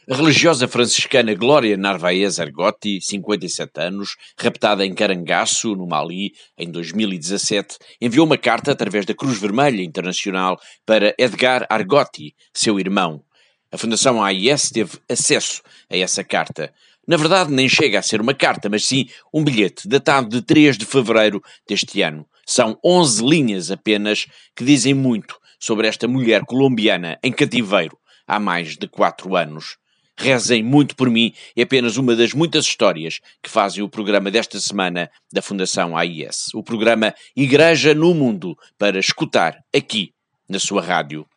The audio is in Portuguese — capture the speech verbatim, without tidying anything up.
A religiosa franciscana Glória Narvaez Argotti, cinquenta e sete anos, raptada em Carangaço, no Mali, em dois mil e dezassete, enviou uma carta através da Cruz Vermelha Internacional para Edgar Argotti, seu irmão. A Fundação A I S teve acesso a essa carta. Na verdade, nem chega a ser uma carta, mas sim um bilhete datado de três de fevereiro deste ano. São onze linhas apenas que dizem muito sobre esta mulher colombiana em cativeiro há mais de quatro anos. Rezem muito por mim é apenas uma das muitas histórias que fazem o programa desta semana da Fundação A I S. O programa Igreja no Mundo, para escutar aqui na sua rádio.